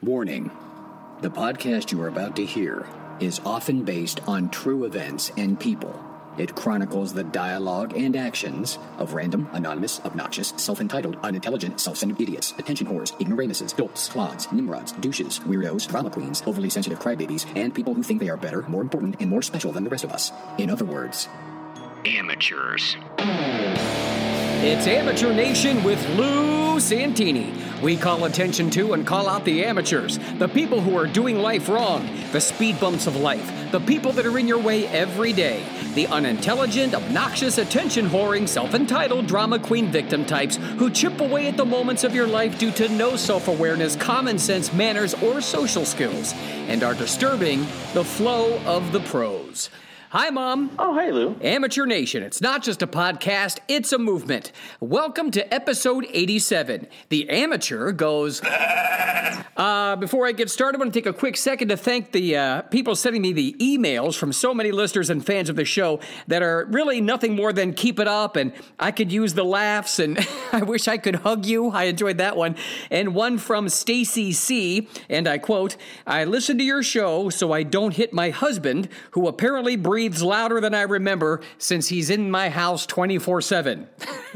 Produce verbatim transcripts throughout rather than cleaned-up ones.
Warning. The podcast you are about to hear is often based on true events and people. It chronicles the dialogue and actions of random, anonymous, obnoxious, self-entitled, unintelligent, self-centered idiots, attention whores, ignoramuses, dolts, clods, nimrods, douches, weirdos, drama queens, overly sensitive crybabies, and people who think they are better, more important, and more special than the rest of us. In other words, amateurs. It's Amateur Nation with Lou Santini. We call attention to and call out the amateurs, the people who are doing life wrong, the speed bumps of life, the people that are in your way every day, the unintelligent, obnoxious, attention-whoring, self-entitled drama queen victim types who chip away at the moments of your life due to no self-awareness, common sense, manners, or social skills, and are disturbing the flow of the pros. Hi, Mom. Oh, hey, Lou. Amateur Nation. It's not just a podcast, it's a movement. Welcome to episode eighty-seven. The amateur goes... Uh, before I get started, I want to take a quick second to thank the uh, people sending me the emails from so many listeners and fans of the show that are really nothing more than keep it up, and I could use the laughs, and I wish I could hug you. I enjoyed that one. And one from Stacy C., and I quote, "I listen to your show so I don't hit my husband, who apparently breathes louder than I remember since he's in my house twenty-four seven.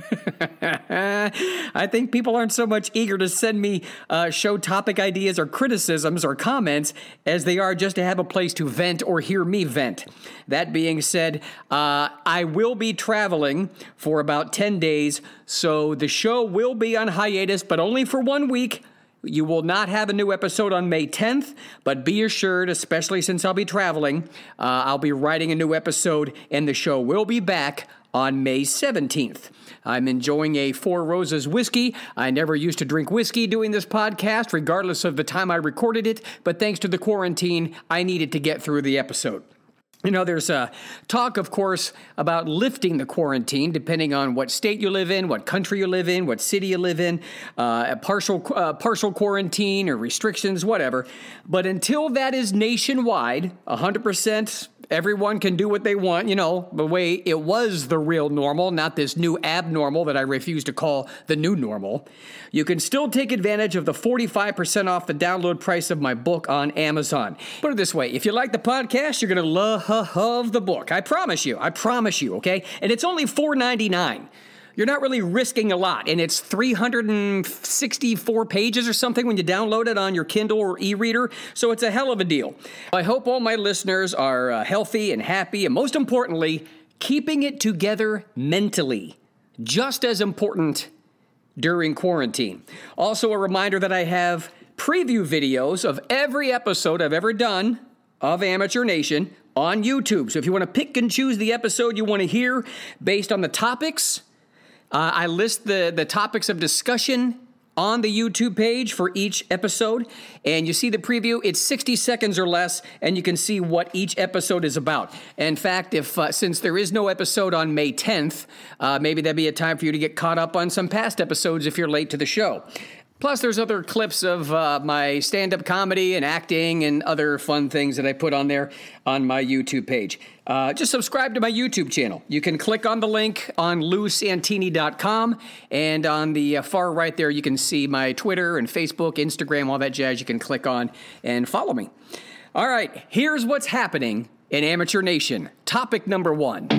I think people aren't so much eager to send me uh, show topic ideas or criticisms or comments as they are just to have a place to vent or hear me vent. That being said, uh, I will be traveling for about ten days, so the show will be on hiatus, but only for one week. You will not have a new episode on May tenth, but be assured, especially since I'll be traveling, uh, I'll be writing a new episode, and the show will be back on May seventeenth. I'm enjoying a Four Roses whiskey. I never used to drink whiskey doing this podcast, regardless of the time I recorded it, but thanks to the quarantine, I needed to get through the episode. You know, there's a talk, of course, about lifting the quarantine, depending on what state you live in, what country you live in, what city you live in, uh, a partial uh, partial quarantine or restrictions, whatever. But until that is nationwide, one hundred percent everyone can do what they want, you know, the way it was the real normal, not this new abnormal that I refuse to call the new normal. You can still take advantage of the forty-five percent off the download price of my book on Amazon. Put it this way, if you like the podcast, you're going to love the book. I promise you. I promise you, okay? And it's only four ninety-nine. You're not really risking a lot, and it's three hundred sixty-four pages or something when you download it on your Kindle or e-reader, so it's a hell of a deal. I hope all my listeners are uh, healthy and happy, and most importantly, keeping it together mentally. Just as important during quarantine. Also, a reminder that I have preview videos of every episode I've ever done of Amateur Nation on YouTube. So if you want to pick and choose the episode you want to hear based on the topics, Uh, I list the, the topics of discussion on the YouTube page for each episode, and you see the preview. It's sixty seconds or less, and you can see what each episode is about. In fact, if uh, since there is no episode on May tenth, uh, maybe that'd be a time for you to get caught up on some past episodes if you're late to the show. Plus, there's other clips of uh, my stand-up comedy and acting and other fun things that I put on there on my YouTube page. Uh, just subscribe to my YouTube channel. You can click on the link on lou santini dot com, and on the uh, far right there, you can see my Twitter and Facebook, Instagram, all that jazz you can click on and follow me. All right, here's what's happening in Amateur Nation. Topic number one.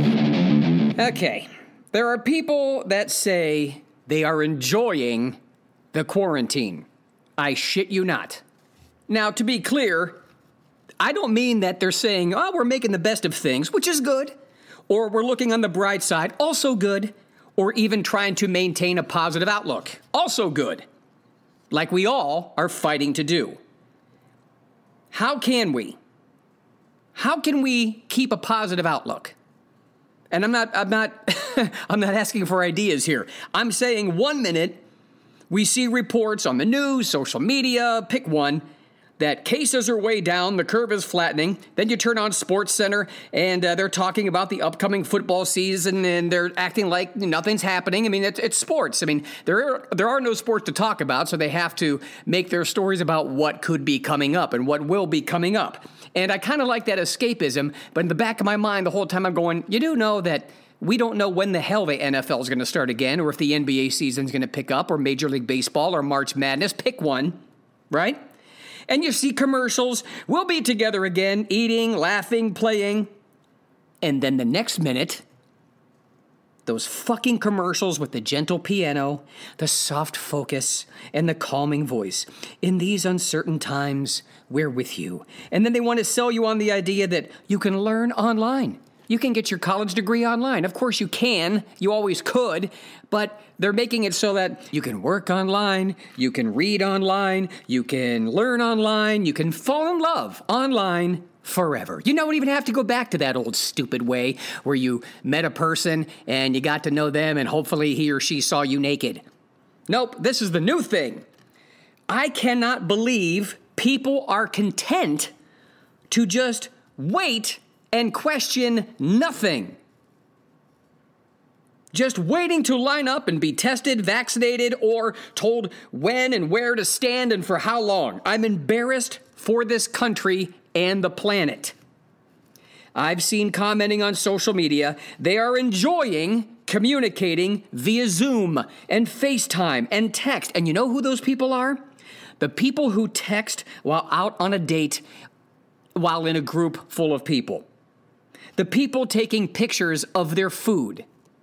Okay, there are people that say they are enjoying the quarantine. I shit you not. Now, to be clear, I don't mean that they're saying, oh, we're making the best of things, which is good, or we're looking on the bright side, also good, or even trying to maintain a positive outlook, also good, like we all are fighting to do. How can we? How can we keep a positive outlook? And I'm not, I'm not, I'm not asking for ideas here. I'm saying one minute, we see reports on the news, social media, pick one, that cases are way down, the curve is flattening. Then you turn on SportsCenter, and uh, they're talking about the upcoming football season, and they're acting like nothing's happening. I mean, it's, it's sports. I mean, there are, there are no sports to talk about, so they have to make their stories about what could be coming up and what will be coming up. And I kind of like that escapism, but in the back of my mind the whole time I'm going, you do know that we don't know when the hell the N F L is going to start again, or if the N B A season is going to pick up, or Major League Baseball, or March Madness. Pick one, right? and you see commercials. We'll be together again, eating, laughing, playing. And then the next minute, those fucking commercials with the gentle piano, the soft focus, and the calming voice. In these uncertain times, we're with you. And then they want to sell you on the idea that you can learn online. You can get your college degree online. Of course you can. You always could. But they're making it so that you can work online, you can read online, you can learn online, you can fall in love online forever. You don't even have to go back to that old stupid way where you met a person and you got to know them and hopefully he or she saw you naked. Nope, this is the new thing. I cannot believe people are content to just wait and question nothing. Just waiting to line up and be tested, vaccinated, or told when and where to stand and for how long. I'm embarrassed for this country and the planet. I've seen commenting on social media, they are enjoying communicating via Zoom and FaceTime and text. And you know who those people are? The people who text while out on a date while in a group full of people. The people taking pictures of their food.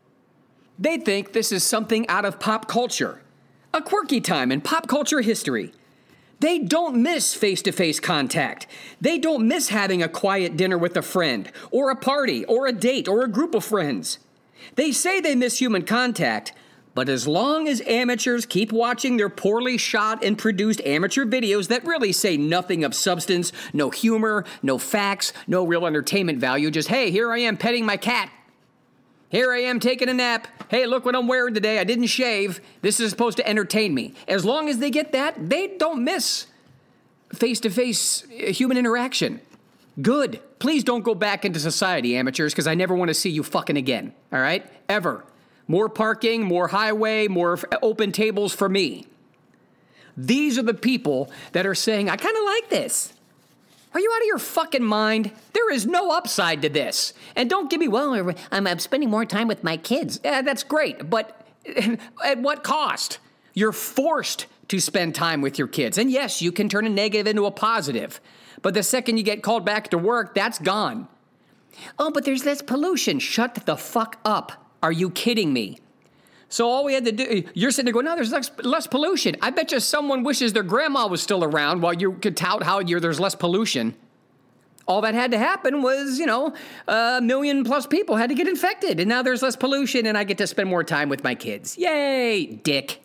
They think this is something out of pop culture, a quirky time in pop culture history. They don't miss face-to-face contact. They don't miss having a quiet dinner with a friend, or a party, or a date, or a group of friends. They say they miss human contact, but as long as amateurs keep watching their poorly shot and produced amateur videos that really say nothing of substance, no humor, no facts, no real entertainment value, just, hey, here I am petting my cat. Here I am taking a nap. Hey, look what I'm wearing today. I didn't shave. This is supposed to entertain me. As long as they get that, they don't miss face-to-face human interaction. Good. Please don't go back into society, amateurs, because I never want to see you fucking again. All right? Ever. More parking, more highway, more open tables for me. These are the people that are saying, I kind of like this. Are you out of your fucking mind? There is no upside to this. And don't give me, well, I'm, I'm spending more time with my kids. Yeah, that's great, but at what cost? You're forced to spend time with your kids. And yes, you can turn a negative into a positive. But the second you get called back to work, that's gone. Oh, but there's less pollution. Shut the fuck up. Are you kidding me? So all we had to do, you're sitting there going, no, there's less, less pollution. I bet you someone wishes their grandma was still around while you could tout how you're, there's less pollution. All that had to happen was, you know, a million plus people had to get infected. And now there's less pollution and I get to spend more time with my kids. Yay, dick.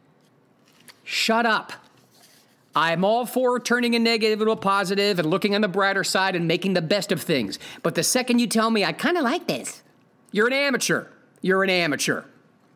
Shut up. I'm all for turning a negative into a positive and looking on the brighter side and making the best of things. But the second you tell me, I kind of like this, you're an amateur. You're an amateur.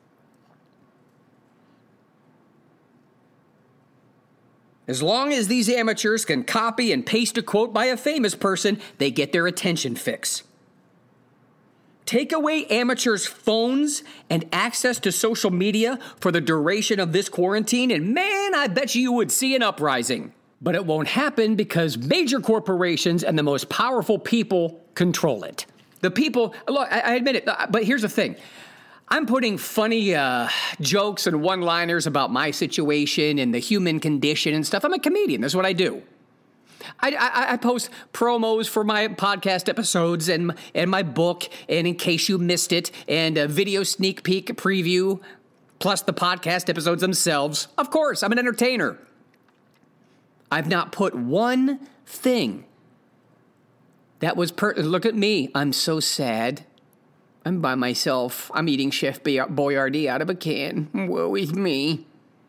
As long as these amateurs can copy and paste a quote by a famous person, they get their attention fix. Take away amateurs' phones and access to social media for the duration of this quarantine, and man, I bet you you would see an uprising. But it won't happen because major corporations and the most powerful people control it. The people, look, I, I admit it, but here's the thing. I'm putting funny uh, jokes and one-liners about my situation and the human condition and stuff. I'm a comedian. That's what I do. I, I, I post promos for my podcast episodes and, and my book, and in case you missed it, and a video sneak peek preview, plus the podcast episodes themselves. Of course, I'm an entertainer. I've not put one thing that was per- look at me. I'm so sad. I'm by myself. I'm eating Chef Boyardee out of a can. Woe is me.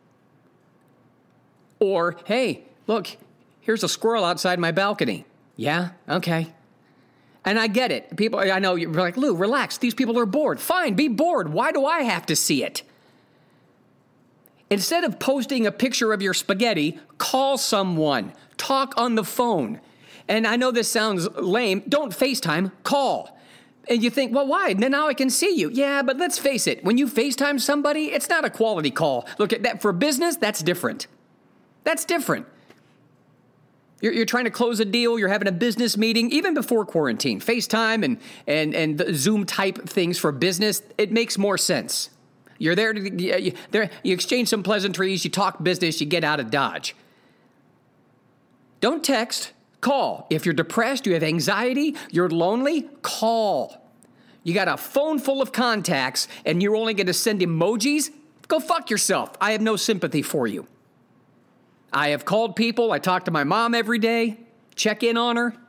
Or, hey, look, here's a squirrel outside my balcony. Yeah? Okay. And I get it. People, I know you're like, Lou, relax. These people are bored. Fine, be bored. Why do I have to see it? Instead of posting a picture of your spaghetti, call someone. Talk on the phone. And I know this sounds lame. Don't FaceTime. Call. And you think, well, why? Now I can see you. Yeah, but let's face it. When you FaceTime somebody, it's not a quality call. Look at that. For business, that's different. That's different. You're, you're trying to close a deal. You're having a business meeting, even before quarantine. FaceTime and, and, and the Zoom type things for business, it makes more sense. You're there to you, there, you exchange some pleasantries, you talk business, you get out of Dodge. Don't text. Call. If you're depressed, you have anxiety, you're lonely, call. You got a phone full of contacts and you're only going to send emojis? Go fuck yourself. I have no sympathy for you. I have called people. I talk to my mom every day. Check in on her.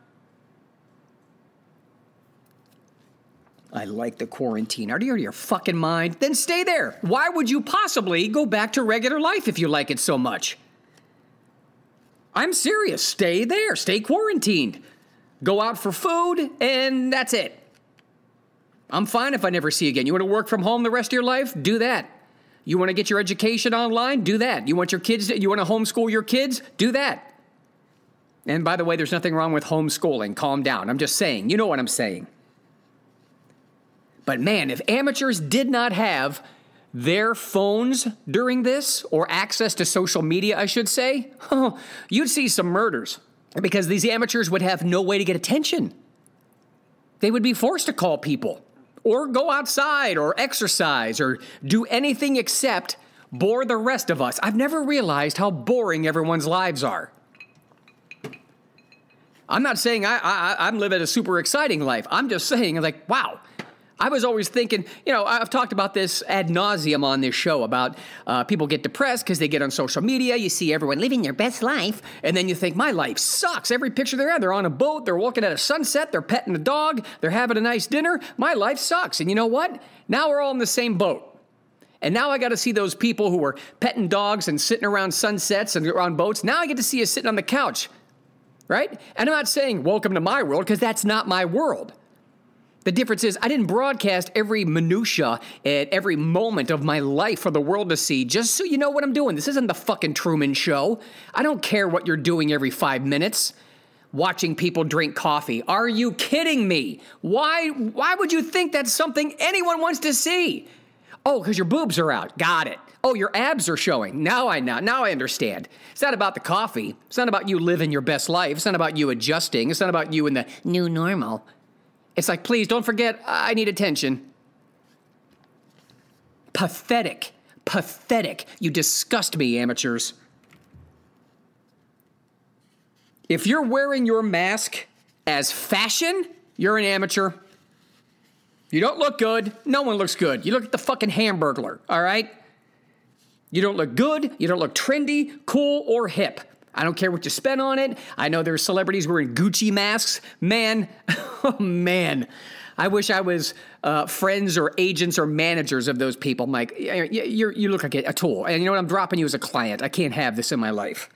I like the quarantine. Are you out of your fucking mind? Then stay there. Why would you possibly go back to regular life if you like it so much? I'm serious. Stay there. Stay quarantined. Go out for food, and that's it. I'm fine if I never see you again. You want to work from home the rest of your life? Do that. You want to get your education online? Do that. You want your kids, to, you want to homeschool your kids? Do that. And by the way, there's nothing wrong with homeschooling. Calm down. I'm just saying. You know what I'm saying. But man, if amateurs did not have their phones during this, or access to social media, I should say, oh, you'd see some murders because these amateurs would have no way to get attention. They would be forced to call people or go outside or exercise or do anything except bore the rest of us. I've never realized how boring everyone's lives are. I'm not saying I, I, I'm living a super exciting life. I'm just saying, like, wow. I was always thinking, you know, I've talked about this ad nauseum on this show about uh, people get depressed because they get on social media. You see everyone living their best life. And then you think, my life sucks. Every picture they're at, they're on a boat. They're walking at a sunset. They're petting a dog. They're having a nice dinner. My life sucks. And you know what? Now we're all in the same boat. And now I got to see those people who are petting dogs and sitting around sunsets and on boats. Now I get to see you sitting on the couch, right? And I'm not saying welcome to my world because that's not my world. The difference is I didn't broadcast every minutia at every moment of my life for the world to see, just so you know what I'm doing. This isn't the fucking Truman Show. I don't care what you're doing every five minutes. Watching people drink coffee. Are you kidding me? Why, why would you think that's something anyone wants to see? Oh, because your boobs are out. Got it. Oh, your abs are showing. Now I know. Now I understand. It's not about the coffee. It's not about you living your best life. It's not about you adjusting. It's not about you in the new normal. It's like, please don't forget, I need attention. Pathetic. Pathetic. You disgust me, amateurs. If you're wearing your mask as fashion, you're an amateur. You don't look good. No one looks good. You look like the fucking Hamburglar, all right? You don't look good. You don't look trendy, cool, or hip. I don't care what you spend on it. I know there's celebrities wearing Gucci masks. Man, oh man. I wish I was uh, friends or agents or managers of those people. I'm like, you you look like a tool. And you know what? I'm dropping you as a client. I can't have this in my life.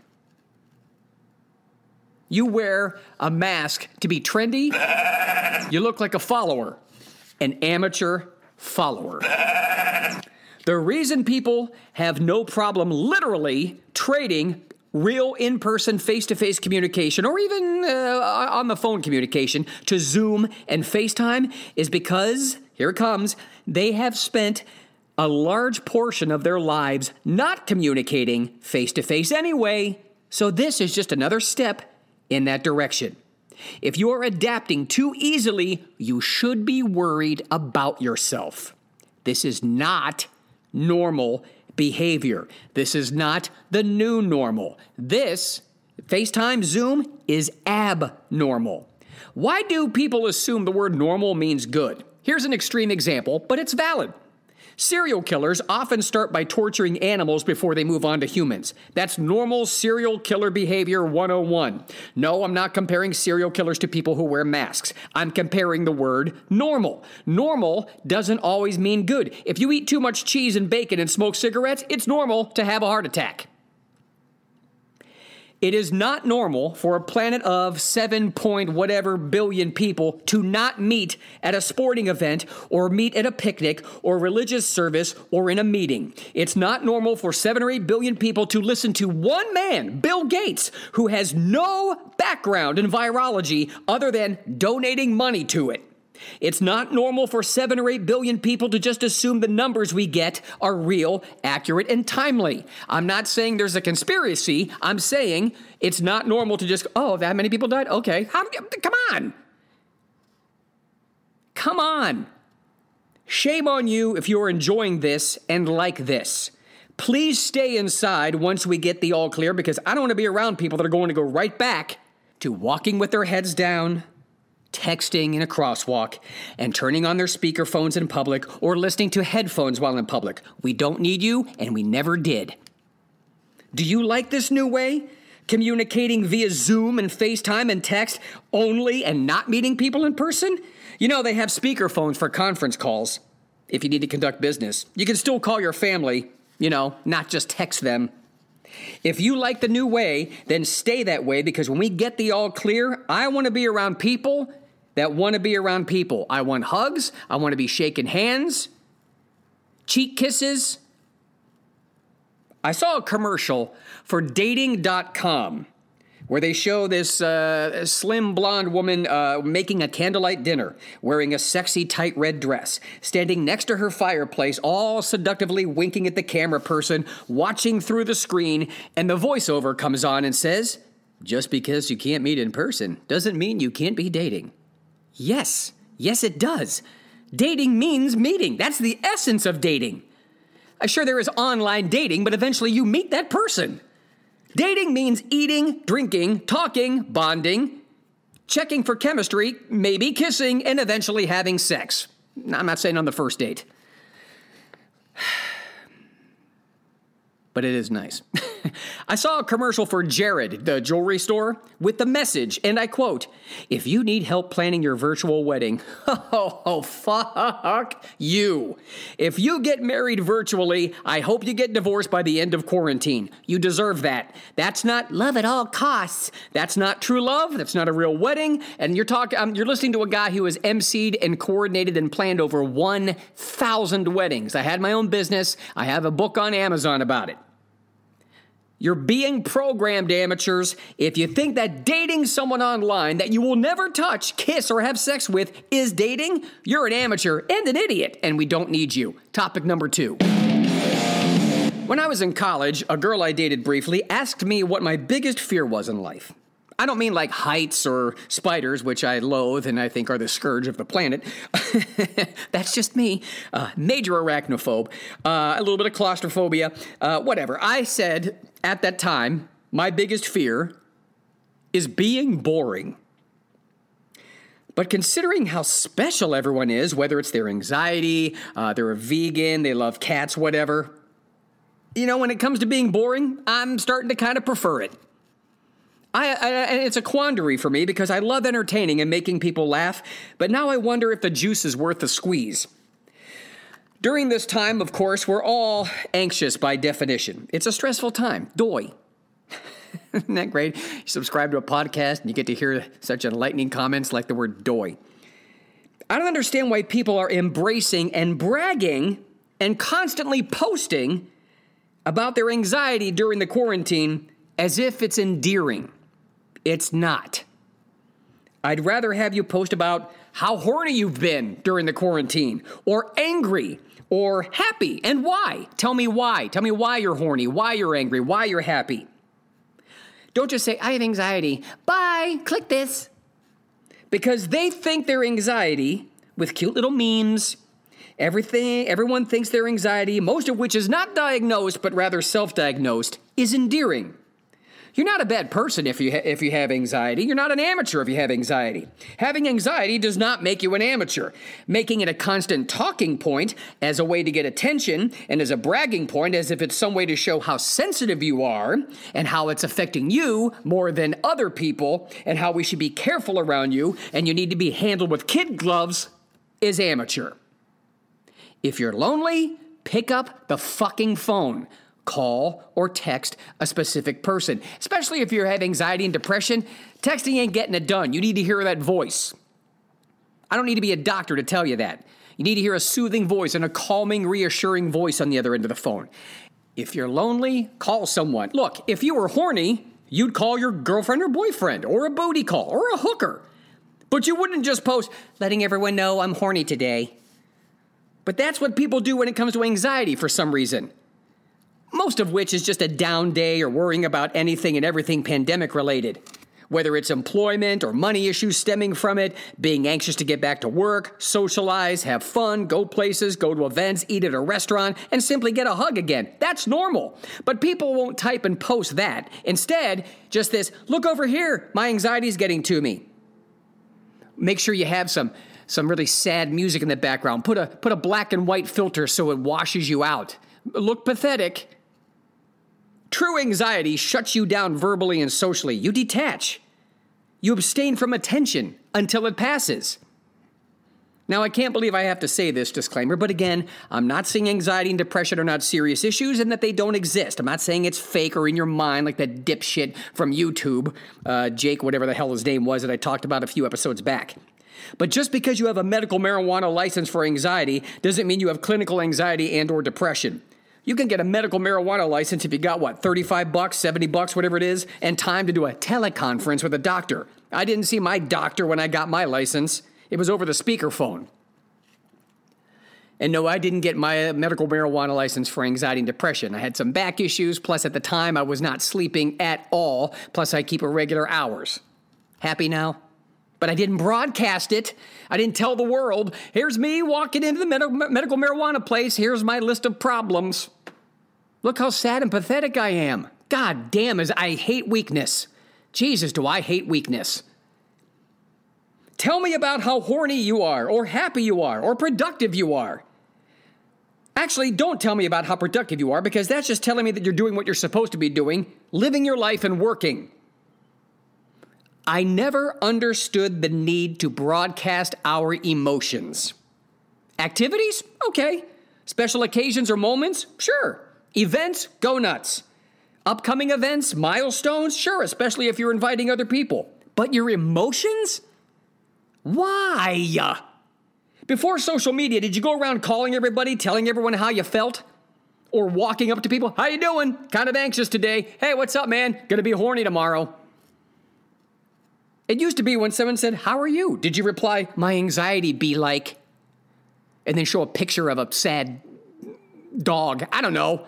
You wear a mask to be trendy. You look like a follower. An amateur follower. The reason people have no problem literally trading real in-person, face-to-face communication, or even uh, on the phone communication, to Zoom and FaceTime is because, here it comes, they have spent a large portion of their lives not communicating face-to-face anyway. So this is just another step in that direction. If you're adapting too easily, you should be worried about yourself. This is not normal behavior. This is not the new normal. This, FaceTime, Zoom, is abnormal. Why do people assume the word normal means good? Here's an extreme example, but it's valid. Serial killers often start by torturing animals before they move on to humans. That's normal serial killer behavior one oh one. No, I'm not comparing serial killers to people who wear masks. I'm comparing the word normal. Normal doesn't always mean good. If you eat too much cheese and bacon and smoke cigarettes, it's normal to have a heart attack. It is not normal for a planet of seven point whatever billion people to not meet at a sporting event or meet at a picnic or religious service or in a meeting. It's not normal for seven or eight billion people to listen to one man, Bill Gates, who has no background in virology other than donating money to it. It's not normal for seven or eight billion people to just assume the numbers we get are real, accurate, and timely. I'm not saying there's a conspiracy. I'm saying it's not normal to just, oh, that many people died? Okay. How, come on. Come on. Shame on you if you're enjoying this and like this. Please stay inside once we get the all clear, because I don't want to be around people that are going to go right back to walking with their heads down, texting in a crosswalk, and turning on their speakerphones in public or listening to headphones while in public. We don't need you, and we never did. Do you like this new way? Communicating via Zoom and FaceTime and text only and not meeting people in person? You know, they have speakerphones for conference calls if you need to conduct business. You can still call your family, you know, not just text them. If you like the new way, then stay that way, because when we get the all clear, I want to be around people that want to be around people. I want hugs. I want to be shaking hands, cheek kisses. I saw a commercial for dating dot com where they show this uh, slim blonde woman uh, making a candlelight dinner, wearing a sexy tight red dress, standing next to her fireplace, all seductively winking at the camera person, watching through the screen, and the voiceover comes on and says, "Just because you can't meet in person doesn't mean you can't be dating." Yes, yes it does. Dating means meeting. That's the essence of dating. I'm sure there is online dating, but eventually you meet that person. Dating means eating, drinking, talking, bonding, checking for chemistry, maybe kissing, and eventually having sex. I'm not saying on the first date. But it is nice. I saw a commercial for Jared, the jewelry store, with the message, and I quote, "If you need help planning your virtual wedding, oh, oh, fuck you. If you get married virtually, I hope you get divorced by the end of quarantine. You deserve that. That's not love at all costs. That's not true love. That's not a real wedding." And you're talking, um, you're listening to a guy who has emceed and coordinated and planned over one thousand weddings. I had my own business. I have a book on Amazon about it. You're being programmed, amateurs. If you think that dating someone online that you will never touch, kiss, or have sex with is dating, you're an amateur and an idiot, and we don't need you. Topic number two. When I was in college, a girl I dated briefly asked me what my biggest fear was in life. I don't mean like heights or spiders, which I loathe and I think are the scourge of the planet. That's just me. Uh, major arachnophobe. Uh, a little bit of claustrophobia. Uh, whatever. I said at that time, my biggest fear is being boring. But considering how special everyone is, whether it's their anxiety, uh, they're a vegan, they love cats, whatever, you know, when it comes to being boring, I'm starting to kind of prefer it. I, I, and it's a quandary for me because I love entertaining and making people laugh, but now I wonder if the juice is worth the squeeze. During this time, of course, we're all anxious by definition. It's a stressful time. Doy. Isn't that great? You subscribe to a podcast and you get to hear such enlightening comments like the word doy. I don't understand why people are embracing and bragging and constantly posting about their anxiety during the quarantine as if it's endearing. It's not. I'd rather have you post about how horny you've been during the quarantine, or angry, or happy, and why. Tell me why. Tell me why you're horny, why you're angry, why you're happy. Don't just say, "I have anxiety. Bye, click this." Because they think their anxiety, with cute little memes, everything, everyone thinks their anxiety, most of which is not diagnosed, but rather self-diagnosed, is endearing. You're not a bad person if you ha- if you have anxiety. You're not an amateur if you have anxiety. Having anxiety does not make you an amateur. Making it a constant talking point as a way to get attention and as a bragging point as if it's some way to show how sensitive you are and how it's affecting you more than other people and how we should be careful around you and you need to be handled with kid gloves is amateur. If you're lonely, pick up the fucking phone. Call or text a specific person. Especially if you have anxiety and depression, texting ain't getting it done. You need to hear that voice. I don't need to be a doctor to tell you that. You need to hear a soothing voice and a calming, reassuring voice on the other end of the phone. If you're lonely, call someone. Look, if you were horny, you'd call your girlfriend or boyfriend, or a booty call, or a hooker. But you wouldn't just post, "letting everyone know I'm horny today." But that's what people do when it comes to anxiety for some reason. Most of which is just a down day or worrying about anything and everything pandemic related. Whether it's employment or money issues stemming from it, being anxious to get back to work, socialize, have fun, go places, go to events, eat at a restaurant, and simply get a hug again. That's normal. But people won't type and post that. Instead, just this, look over here, my anxiety's getting to me. Make sure you have some some really sad music in the background. Put a put a black and white filter so it washes you out. Look pathetic. True anxiety shuts you down verbally and socially. You detach. You abstain from attention until it passes. Now, I can't believe I have to say this disclaimer, but again, I'm not saying anxiety and depression are not serious issues and that they don't exist. I'm not saying it's fake or in your mind like that dipshit from YouTube, uh, Jake, whatever the hell his name was that I talked about a few episodes back. But just because you have a medical marijuana license for anxiety doesn't mean you have clinical anxiety and or depression. You can get a medical marijuana license if you got, what, thirty-five bucks, seventy bucks, whatever it is, and time to do a teleconference with a doctor. I didn't see my doctor when I got my license. It was over the speakerphone. And no, I didn't get my medical marijuana license for anxiety and depression. I had some back issues, plus at the time I was not sleeping at all, plus I keep irregular hours. Happy now? But I didn't broadcast it. I didn't tell the world, here's me walking into the med- medical marijuana place. Here's my list of problems. Look how sad and pathetic I am. God damn, as I hate weakness. Jesus, do I hate weakness. Tell me about how horny you are, or happy you are, or productive you are. Actually, don't tell me about how productive you are, because that's just telling me that you're doing what you're supposed to be doing, living your life and working. I never understood the need to broadcast our emotions. Activities? Okay. Special occasions or moments? Sure. Events? Go nuts. Upcoming events? Milestones? Sure, especially if you're inviting other people. But your emotions? Why? Before social media, did you go around calling everybody, telling everyone how you felt? Or walking up to people, how you doing? Kind of anxious today. Hey, what's up, man? Gonna be horny tomorrow. It used to be when someone said, how are you? Did you reply, my anxiety be like, and then show a picture of a sad dog? I don't know.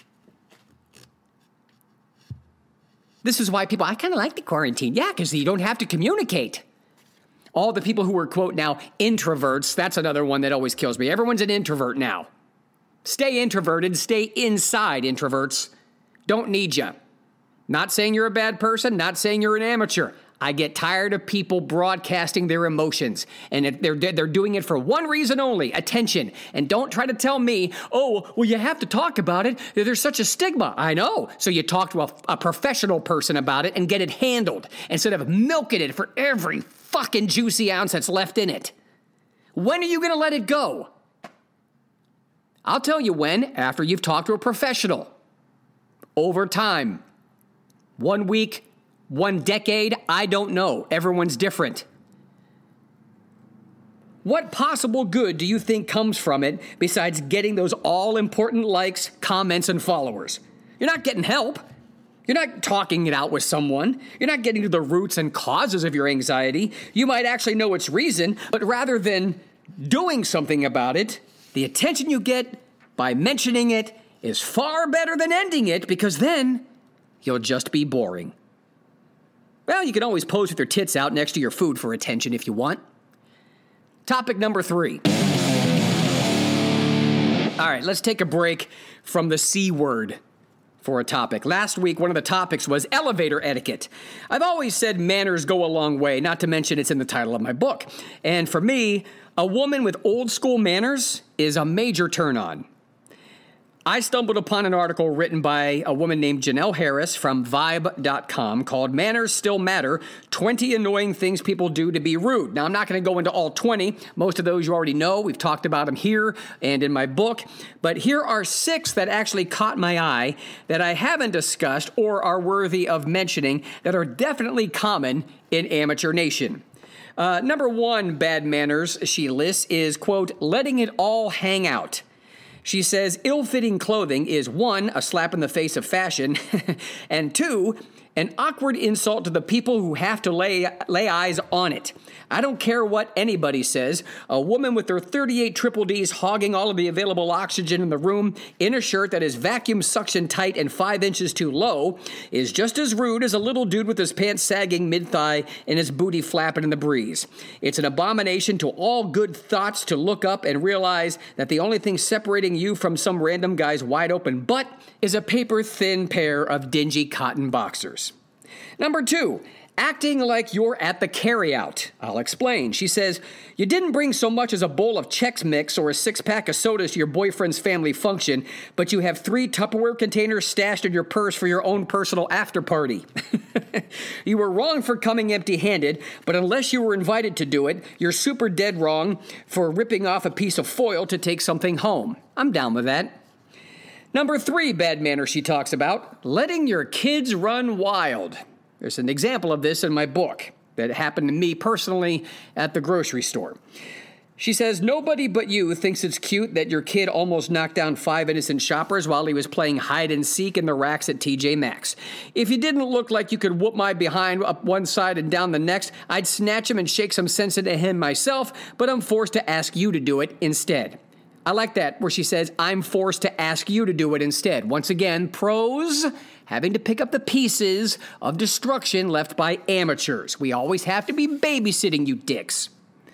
This is why people, I kind of like the quarantine. Yeah, because you don't have to communicate. All the people who are, quote, now introverts, that's another one that always kills me. Everyone's an introvert now. Stay introverted, stay inside, introverts. Don't need you. Not saying you're a bad person, not saying you're an amateur. I get tired of people broadcasting their emotions, and they're they're doing it for one reason only, attention. And don't try to tell me, oh, well, you have to talk about it. There's such a stigma. I know. So you talk to a, a professional person about it and get it handled instead of milking it for every fucking juicy ounce that's left in it. When are you going to let it go? I'll tell you when, after you've talked to a professional. Over time. One week, one decade, I don't know. Everyone's different. What possible good do you think comes from it besides getting those all-important likes, comments, and followers? You're not getting help. You're not talking it out with someone. You're not getting to the roots and causes of your anxiety. You might actually know its reason, but rather than doing something about it, the attention you get by mentioning it is far better than ending it, because then you'll just be boring. Well, you can always pose with your tits out next to your food for attention if you want. Topic number three. All right, let's take a break from the C word for a topic. Last week, one of the topics was elevator etiquette. I've always said manners go a long way, not to mention it's in the title of my book. And for me, a woman with old school manners is a major turn on. I stumbled upon an article written by a woman named Janelle Harris from Vibe dot com called Manners Still Matter, twenty Annoying Things People Do to Be Rude. Now, I'm not going to go into all twenty. Most of those you already know. We've talked about them here and in my book. But here are six that actually caught my eye that I haven't discussed or are worthy of mentioning that are definitely common in Amateur Nation. Uh, number one bad manners she lists is, quote, letting it all hang out. She says ill-fitting clothing is, one, a slap in the face of fashion, and two, An awkward insult to the people who have to lay, lay eyes on it. I don't care what anybody says. A woman with her thirty-eight triple Ds hogging all of the available oxygen in the room in a shirt that is vacuum suction tight and five inches too low is just as rude as a little dude with his pants sagging mid-thigh and his booty flapping in the breeze. It's an abomination to all good thoughts to look up and realize that the only thing separating you from some random guy's wide open butt is a paper-thin pair of dingy cotton boxers. Number two, acting like you're at the carryout. I'll explain. She says, you didn't bring so much as a bowl of Chex Mix or a six-pack of sodas to your boyfriend's family function, but you have three Tupperware containers stashed in your purse for your own personal after-party. You were wrong for coming empty-handed, but unless you were invited to do it, you're super dead wrong for ripping off a piece of foil to take something home. I'm down with that. Number three bad manner she talks about, letting your kids run wild. There's an example of this in my book that happened to me personally at the grocery store. She says, nobody but you thinks it's cute that your kid almost knocked down five innocent shoppers while he was playing hide and seek in the racks at T J Maxx. If you didn't look like you could whoop my behind up one side and down the next, I'd snatch him and shake some sense into him myself, but I'm forced to ask you to do it instead. I like that, where she says, I'm forced to ask you to do it instead. Once again, pros, having to pick up the pieces of destruction left by amateurs. We always have to be babysitting, you dicks.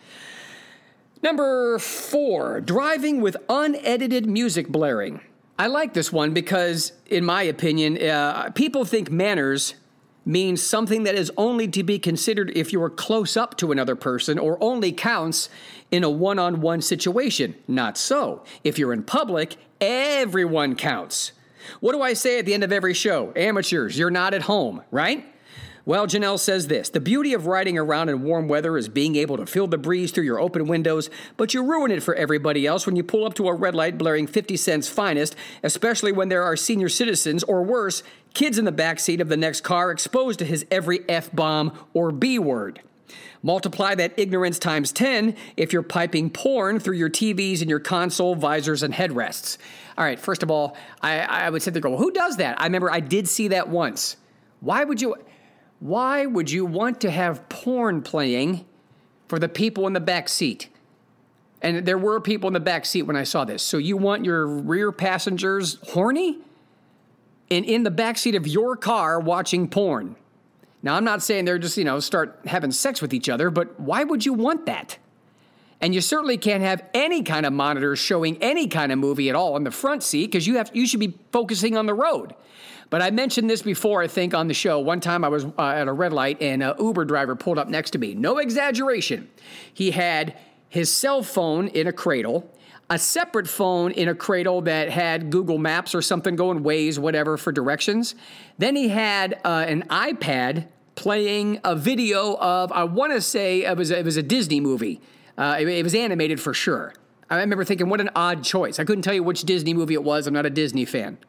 Number four, driving with unedited music blaring. I like this one because, in my opinion, uh, people think manners means something that is only to be considered if you are close up to another person or only counts in a one-on-one situation. Not so. If you're in public, everyone counts. What do I say at the end of every show? Amateurs, you're not at home, right? Well, Janelle says this, the beauty of riding around in warm weather is being able to feel the breeze through your open windows, but you ruin it for everybody else when you pull up to a red light blaring fifty cents finest, especially when there are senior citizens, or worse, kids in the backseat of the next car exposed to his every F-bomb or B-word. Multiply that ignorance times ten if you're piping porn through your T Vs and your console, visors, and headrests. All right, first of all, I, I would sit there and go, well, who does that? I remember I did see that once. Why would you... Why would you want to have porn playing for the people in the back seat? And there were people in the back seat when I saw this. So you want your rear passengers horny? And in the back seat of your car watching porn. Now, I'm not saying they're just, you know, start having sex with each other, but why would you want that? And you certainly can't have any kind of monitors showing any kind of movie at all in the front seat because you have you should be focusing on the road. But I mentioned this before, I think, on the show. One time I was uh, at a red light and an Uber driver pulled up next to me. No exaggeration. He had his cell phone in a cradle, a separate phone in a cradle that had Google Maps or something going, Waze, whatever, for directions. Then he had uh, an iPad playing a video of, I want to say it was, it was a Disney movie. Uh, it, it was animated for sure. I remember thinking, what an odd choice. I couldn't tell you which Disney movie it was. I'm not a Disney fan.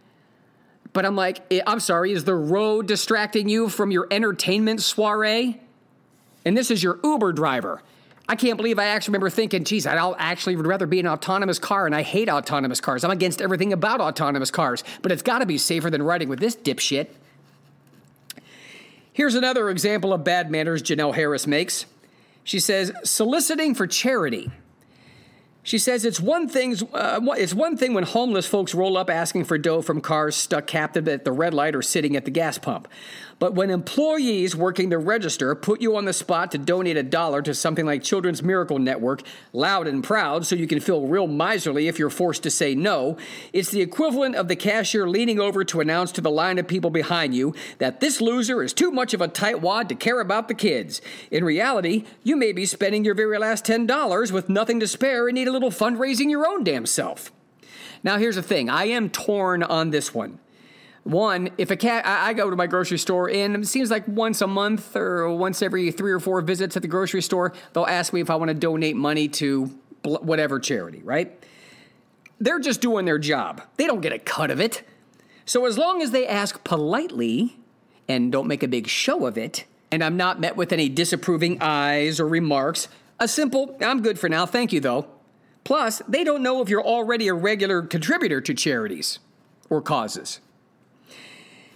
But I'm like, I'm sorry, is the road distracting you from your entertainment soiree? And this is your Uber driver. I can't believe I actually remember thinking, geez, I'd actually would rather be in an autonomous car, and I hate autonomous cars. I'm against everything about autonomous cars, but it's got to be safer than riding with this dipshit. Here's another example of bad manners Janelle Harris makes. She says, soliciting for charity. She says it's one thing, uh, it's one thing when homeless folks roll up asking for dough from cars stuck captive at the red light or sitting at the gas pump. But when employees working the register put you on the spot to donate a dollar to something like Children's Miracle Network, loud and proud, so you can feel real miserly if you're forced to say no, it's the equivalent of the cashier leaning over to announce to the line of people behind you that this loser is too much of a tightwad to care about the kids. In reality, you may be spending your very last ten dollars with nothing to spare and need a little fundraising your own damn self. Now, here's the thing. I am torn on this one. One, if a cat, I, I go to my grocery store, and it seems like once a month or once every three or four visits at the grocery store, they'll ask me if I want to donate money to whatever charity, right? They're just doing their job. They don't get a cut of it. So as long as they ask politely and don't make a big show of it, and I'm not met with any disapproving eyes or remarks, a simple, I'm good for now, thank you, though. Plus, they don't know if you're already a regular contributor to charities or causes.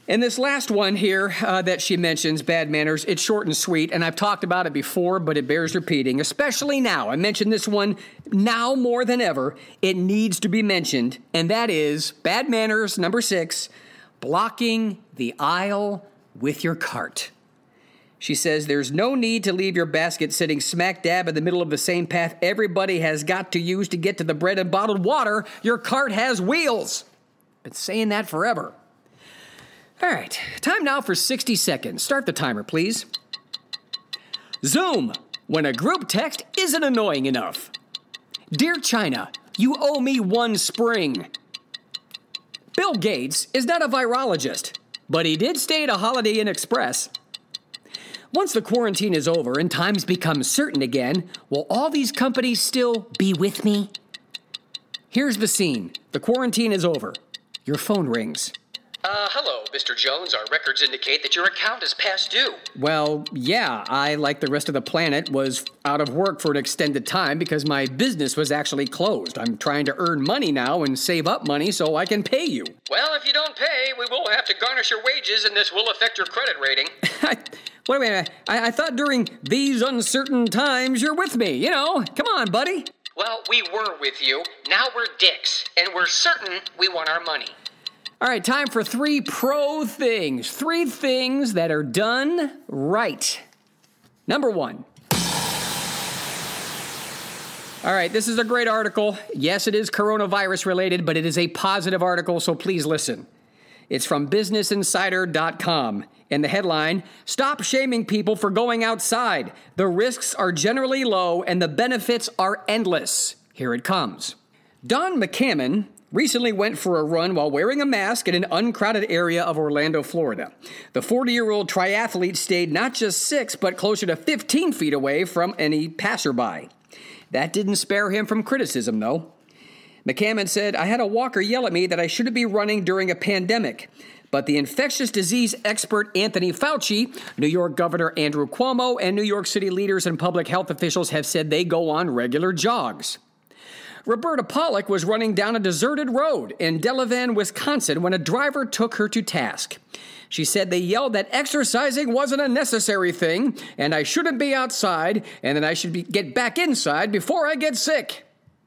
And this last one here uh, that she mentions, bad manners, it's short and sweet, and I've talked about it before, but it bears repeating, especially now. I mentioned this one now more than ever. It needs to be mentioned, and that is bad manners, number six, blocking the aisle with your cart. She says there's no need to leave your basket sitting smack dab in the middle of the same path everybody has got to use to get to the bread and bottled water. Your cart has wheels. Been saying that forever. All right, time now for sixty seconds. Start the timer, please. Zoom, when a group text isn't annoying enough. Dear China, you owe me one spring. Bill Gates is not a virologist, but he did stay at a Holiday Inn Express. Once the quarantine is over and times become certain again, will all these companies still be with me? Here's the scene. The quarantine is over. Your phone rings. Uh, hello, Mister Jones. Our records indicate that your account is past due. Well, yeah, I, like the rest of the planet, was out of work for an extended time because my business was actually closed. I'm trying to earn money now and save up money so I can pay you. Well, if you don't pay, we will have to garnish your wages, and this will affect your credit rating. Wait a minute. I, I thought during these uncertain times you're with me. You know, come on, buddy. Well, we were with you. Now we're dicks, and we're certain we want our money. All right, time for three pro things. Three things that are done right. Number one. All right, this is a great article. Yes, it is coronavirus related, but it is a positive article, so please listen. It's from business insider dot com. And the headline, Stop Shaming People for Going Outside. The risks are generally low and the benefits are endless. Here it comes. Don McCammon recently went for a run while wearing a mask in an uncrowded area of Orlando, Florida. The forty-year-old triathlete stayed not just six, but closer to fifteen feet away from any passerby. That didn't spare him from criticism, though. McCammon said, I had a walker yell at me that I shouldn't be running during a pandemic. But the infectious disease expert Anthony Fauci, New York Governor Andrew Cuomo, and New York City leaders and public health officials have said they go on regular jogs. Roberta Pollock was running down a deserted road in Delavan, Wisconsin, when a driver took her to task. She said they yelled that exercising wasn't a necessary thing, and I shouldn't be outside, and that I should be, get back inside before I get sick.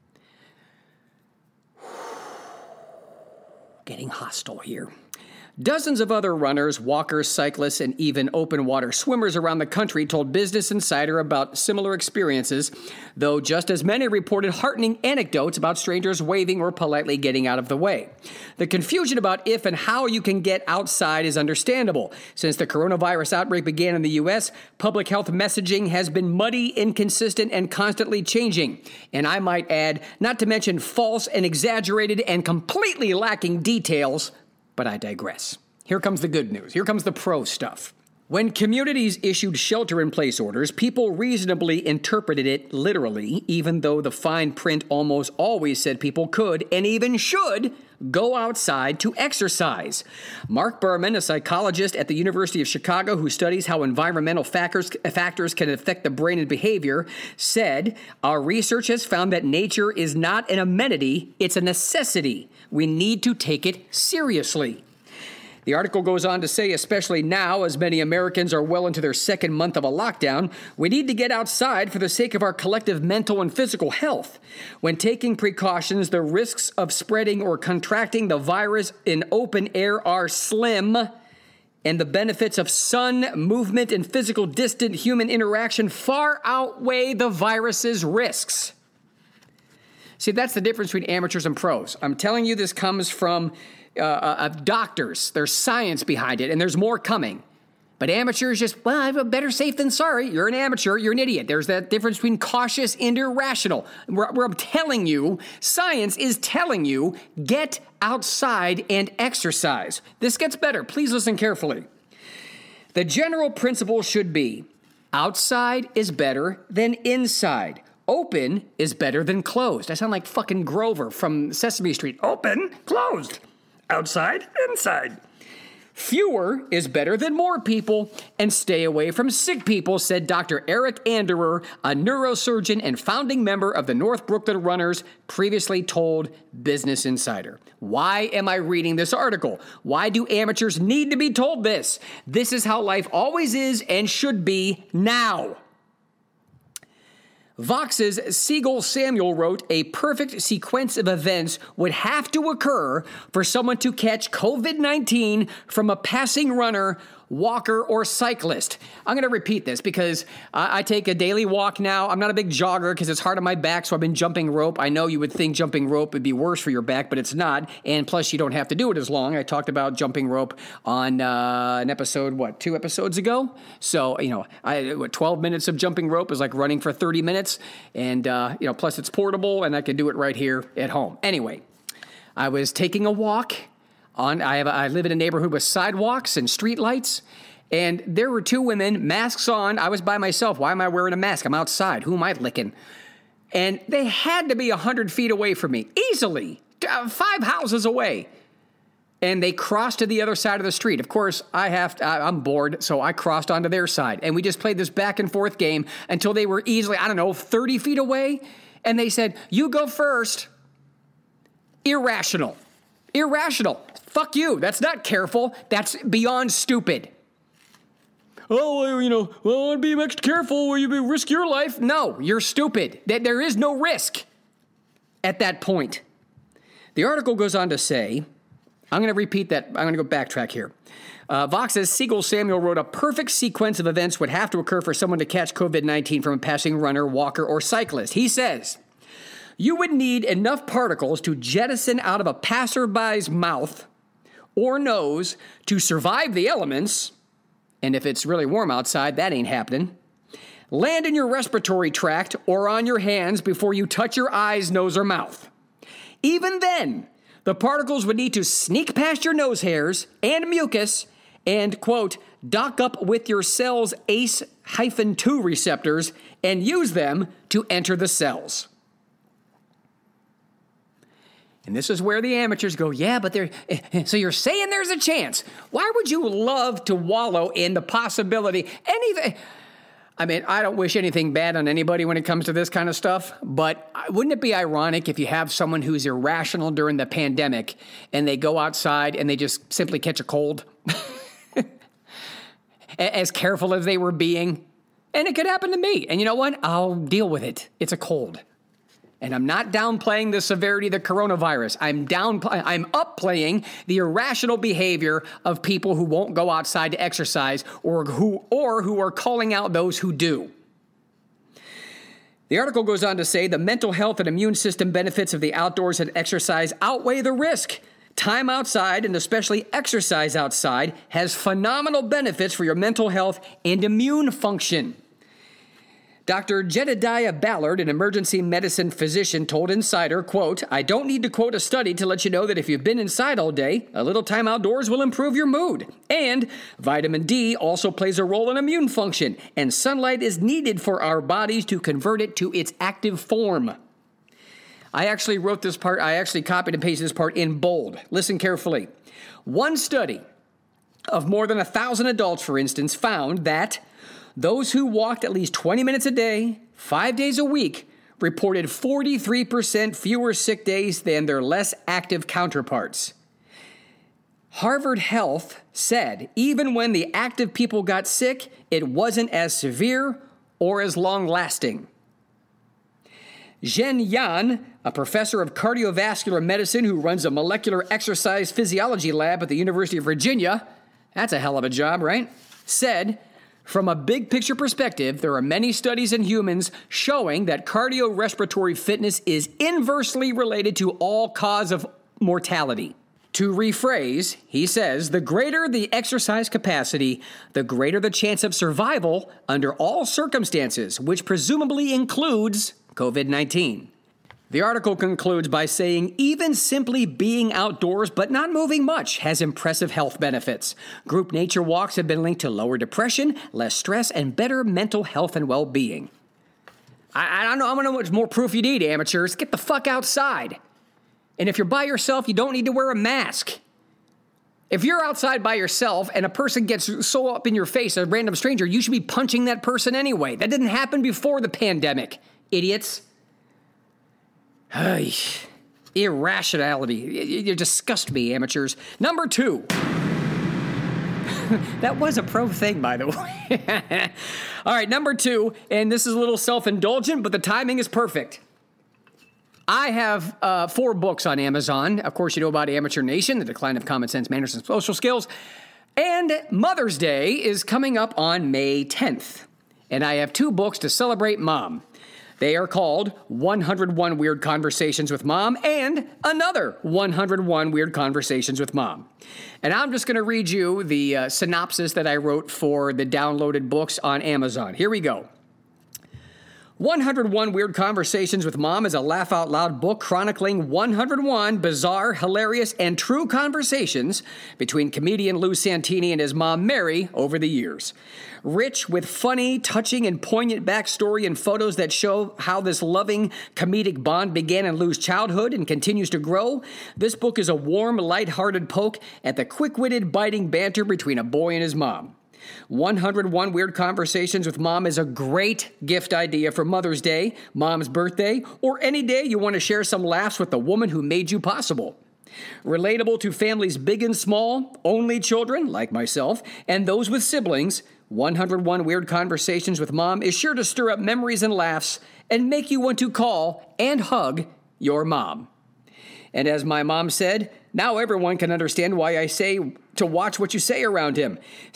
Getting hostile here. Dozens of other runners, walkers, cyclists, and even open water swimmers around the country told Business Insider about similar experiences, though just as many reported heartening anecdotes about strangers waving or politely getting out of the way. The confusion about if and how you can get outside is understandable. Since the coronavirus outbreak began in the U S, public health messaging has been muddy, inconsistent, and constantly changing. And I might add, not to mention false and exaggerated and completely lacking details. But I digress. Here comes the good news. Here comes the pro stuff. When communities issued shelter-in-place orders, people reasonably interpreted it literally, even though the fine print almost always said people could, and even should, go outside to exercise. Mark Berman, a psychologist at the University of Chicago who studies how environmental factors, factors can affect the brain and behavior, said, our research has found that nature is not an amenity, it's a necessity. We need to take it seriously. The article goes on to say, especially now, as many Americans are well into their second month of a lockdown, we need to get outside for the sake of our collective mental and physical health. When taking precautions, the risks of spreading or contracting the virus in open air are slim, and the benefits of sun, movement, and physical distant human interaction far outweigh the virus's risks. See, that's the difference between amateurs and pros. I'm telling you, this comes from uh, uh, doctors. There's science behind it, and there's more coming. But amateurs just, well, I'm better safe than sorry. You're an amateur. You're an idiot. There's that difference between cautious and irrational. Where, where I'm telling you, science is telling you, get outside and exercise. This gets better. Please listen carefully. The general principle should be, outside is better than inside. Open is better than closed. I sound like fucking Grover from Sesame Street. Open, closed. Outside, inside. Fewer is better than more people, and stay away from sick people, said Doctor Eric Anderer, a neurosurgeon and founding member of the North Brooklyn Runners, previously told Business Insider. Why am I reading this article? Why do amateurs need to be told this? This is how life always is and should be now. Vox's Siegel Samuel wrote, a perfect sequence of events would have to occur for someone to catch covid nineteen from a passing runner, walker, or cyclist. I'm going to repeat this because I, I take a daily walk now. I'm not a big jogger because it's hard on my back, so I've been jumping rope. I know you would think jumping rope would be worse for your back, but it's not. And plus, you don't have to do it as long. I talked about jumping rope on uh, an episode, what, two episodes ago? So, you know, I, what, twelve minutes of jumping rope is like running for thirty minutes. And, uh, you know, plus it's portable, and I can do it right here at home. Anyway, I was taking a walk. On, I, have, I live in a neighborhood with sidewalks and street lights, and there were two women, masks on. I was by myself. Why am I wearing a mask? I'm outside. Who am I licking? And they had to be one hundred feet away from me, easily, five houses away. And they crossed to the other side of the street. Of course, I have to, I'm bored, so I crossed onto their side. And we just played this back and forth game until they were easily, I don't know, thirty feet away. And they said, you go first. Irrational. Irrational. Fuck you. That's not careful. That's beyond stupid. Oh, well, you know, well, I want to be extra careful where you risk your life. No, you're stupid. There is no risk at that point. The article goes on to say, I'm going to repeat that. I'm going to go backtrack here. Uh, Vox's Siegel Samuel wrote, a perfect sequence of events would have to occur for someone to catch covid nineteen from a passing runner, walker, or cyclist. He says, you would need enough particles to jettison out of a passerby's mouth or nose to survive the elements, and if it's really warm outside, that ain't happening, land in your respiratory tract or on your hands before you touch your eyes, nose, or mouth. Even then, the particles would need to sneak past your nose hairs and mucus and, quote, dock up with your cell's A C E two receptors and use them to enter the cells. And this is where the amateurs go, yeah, but they're, so you're saying there's a chance. Why would you love to wallow in the possibility, anything? I mean, I don't wish anything bad on anybody when it comes to this kind of stuff, but wouldn't it be ironic if you have someone who's irrational during the pandemic and they go outside and they just simply catch a cold? As careful as they were being. And it could happen to me. And you know what? I'll deal with it. It's a cold. And I'm not downplaying the severity of the coronavirus. I'm down. I'm upplaying the irrational behavior of people who won't go outside to exercise, or who or who are calling out those who do. The article goes on to say the mental health and immune system benefits of the outdoors and exercise outweigh the risk. Time outside, and especially exercise outside, has phenomenal benefits for your mental health and immune function. Doctor Jedediah Ballard, an emergency medicine physician, told Insider, quote, I don't need to quote a study to let you know that if you've been inside all day, a little time outdoors will improve your mood. And vitamin D also plays a role in immune function, and sunlight is needed for our bodies to convert it to its active form. I actually wrote this part, I actually copied and pasted this part in bold. Listen carefully. One study of more than a thousand adults, for instance, found that those who walked at least twenty minutes a day, five days a week, reported forty-three percent fewer sick days than their less active counterparts. Harvard Health said even when the active people got sick, it wasn't as severe or as long-lasting. Zhen Yan, a professor of cardiovascular medicine who runs a molecular exercise physiology lab at the University of Virginia, that's a hell of a job, right? Said, from a big picture perspective, there are many studies in humans showing that cardiorespiratory fitness is inversely related to all cause of mortality. To rephrase, he says, the greater the exercise capacity, the greater the chance of survival under all circumstances, which presumably includes covid nineteen. The article concludes by saying even simply being outdoors but not moving much has impressive health benefits. Group nature walks have been linked to lower depression, less stress, and better mental health and well-being. I, I don't know how much more proof you need, amateurs. Get the fuck outside. And if you're by yourself, you don't need to wear a mask. If you're outside by yourself and a person gets so up in your face, a random stranger, you should be punching that person anyway. That didn't happen before the pandemic, idiots. Ay, irrationality. You disgust me, amateurs. Number two. That was a pro thing, by the way. All right, number two, and this is a little self-indulgent, but the timing is perfect. I have uh, four books on Amazon. Of course, you know about Amateur Nation, The Decline of Common Sense, Manners, and Social Skills. And Mother's Day is coming up on May tenth. And I have two books to celebrate Mom. They are called one hundred one Weird Conversations with Mom and another one hundred one Weird Conversations with Mom. And I'm just going to read you the uh, synopsis that I wrote for the downloaded books on Amazon. Here we go. one hundred one Weird Conversations with Mom is a laugh-out-loud book chronicling one hundred one bizarre, hilarious, and true conversations between comedian Lou Santini and his mom, Mary, over the years. Rich with funny, touching, and poignant backstory and photos that show how this loving, comedic bond began in Lou's childhood and continues to grow, this book is a warm, light-hearted poke at the quick-witted, biting banter between a boy and his mom. one hundred one Weird Conversations with Mom is a great gift idea for Mother's Day, Mom's birthday, or any day you want to share some laughs with the woman who made you possible. Relatable to families big and small, only children, like myself, and those with siblings, one hundred one Weird Conversations with Mom is sure to stir up memories and laughs and make you want to call and hug your mom. And as my mom said, now everyone can understand why I say to watch what you say around him.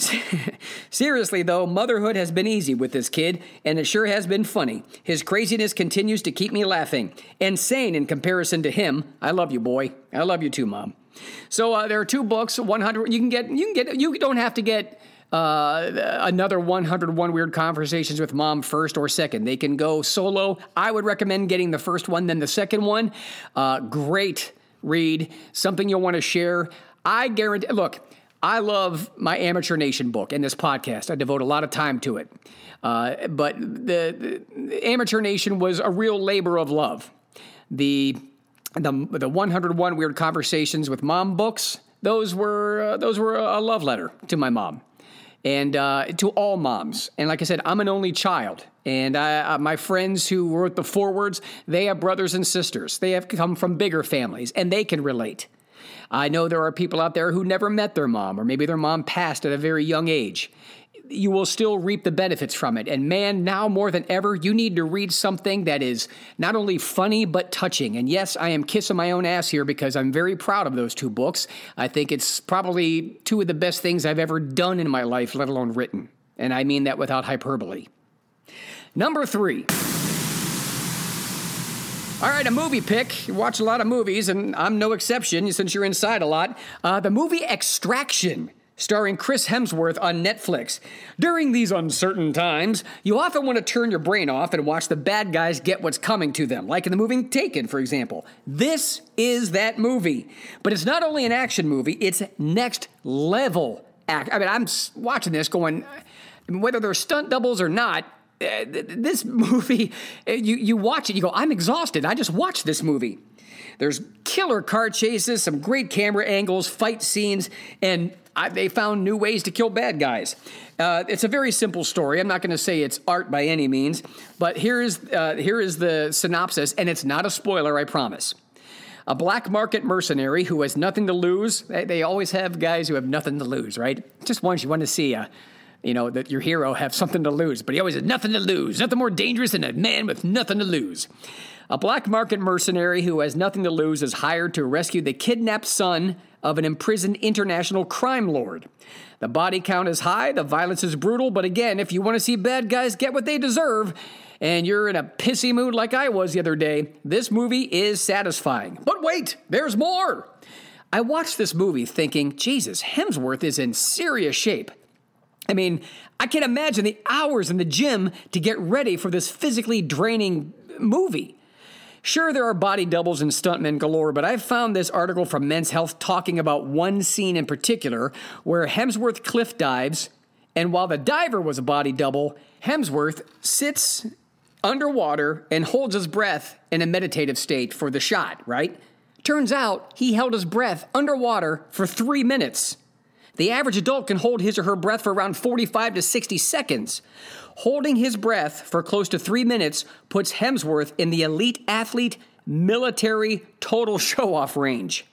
Seriously, though, motherhood has been easy with this kid, and it sure has been funny. His craziness continues to keep me laughing. Insane in comparison to him. I love you, boy. I love you too, Mom. So uh, there are two books. one hundred. You can get. You can get. You don't have to get uh, another one hundred one Weird Conversations with Mom first or second. They can go solo. I would recommend getting the first one, then the second one. Uh, great read, something you'll want to share. I guarantee, look, I love my Amateur Nation book and this podcast. I devote a lot of time to it. Uh, but the, the Amateur Nation was a real labor of love. The the the one hundred one Weird Conversations with Mom books, those were uh, those were a love letter to my mom. And uh, to all moms. And like I said, I'm an only child. And I, uh, my friends who wrote the forewords, they have brothers and sisters. They have come from bigger families, and they can relate. I know there are people out there who never met their mom, or maybe their mom passed at a very young age. You will still reap the benefits from it. And man, now more than ever, you need to read something that is not only funny, but touching. And yes, I am kissing my own ass here because I'm very proud of those two books. I think it's probably two of the best things I've ever done in my life, let alone written. And I mean that without hyperbole. Number three. All right, a movie pick. You watch a lot of movies, and I'm no exception since you're inside a lot. Uh, the movie Extraction, starring Chris Hemsworth on Netflix. During these uncertain times, you often want to turn your brain off and watch the bad guys get what's coming to them, like in the movie Taken, for example. This is that movie. But it's not only an action movie, it's next level act. I mean, I'm watching this going, whether they're stunt doubles or not, uh, this movie, you, you watch it, you go, I'm exhausted. I just watched this movie. There's killer car chases, some great camera angles, fight scenes, and I, they found new ways to kill bad guys. Uh, it's a very simple story. I'm not going to say it's art by any means, but here is uh, here is the synopsis, and it's not a spoiler, I promise. A black market mercenary who has nothing to lose. They, they always have guys who have nothing to lose, right? Just once you want to see a, you know, that your hero have something to lose, but he always has nothing to lose. Nothing more dangerous than a man with nothing to lose. A black market mercenary who has nothing to lose is hired to rescue the kidnapped son of an imprisoned international crime lord. The body count is high, the violence is brutal, but again, if you want to see bad guys get what they deserve, and you're in a pissy mood like I was the other day, this movie is satisfying. But wait, there's more! I watched this movie thinking, Jesus, Hemsworth is in serious shape. I mean, I can imagine the hours in the gym to get ready for this physically draining movie. Sure, there are body doubles and stuntmen galore, but I've found this article from Men's Health talking about one scene in particular where Hemsworth cliff dives, and while the diver was a body double, Hemsworth sits underwater and holds his breath in a meditative state for the shot, right? Turns out he held his breath underwater for three minutes The average adult can hold his or her breath for around forty-five to sixty seconds. Holding his breath for close to three minutes puts Hemsworth in the elite athlete military total show-off range.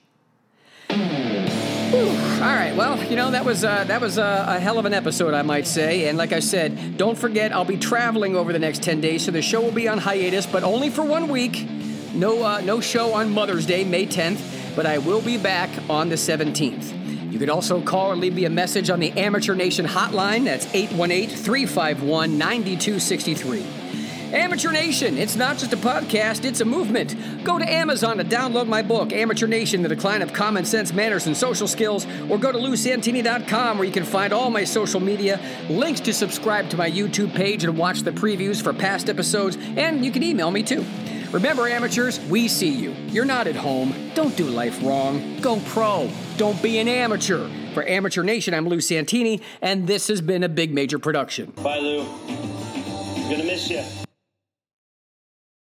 Whew. All right, well, you know, that was uh, that was a, a hell of an episode, I might say. And like I said, don't forget, I'll be traveling over the next ten days, so the show will be on hiatus, but only for one week. No, uh, no show on Mother's Day, May tenth, but I will be back on the seventeenth. You could also call or leave me a message on the Amateur Nation hotline. That's eight one eight, three five one, nine two six three. Amateur Nation, it's not just a podcast, it's a movement. Go to Amazon to download my book, Amateur Nation, The Decline of Common Sense, Manners, and Social Skills, or go to lou santini dot com where you can find all my social media, links to subscribe to my YouTube page and watch the previews for past episodes, and you can email me too. Remember, amateurs, we see you. You're not at home. Don't do life wrong. Go pro. Don't be an amateur. For Amateur Nation, I'm Lou Santini, and this has been a Big Major production. Bye, Lou. I'm gonna miss you.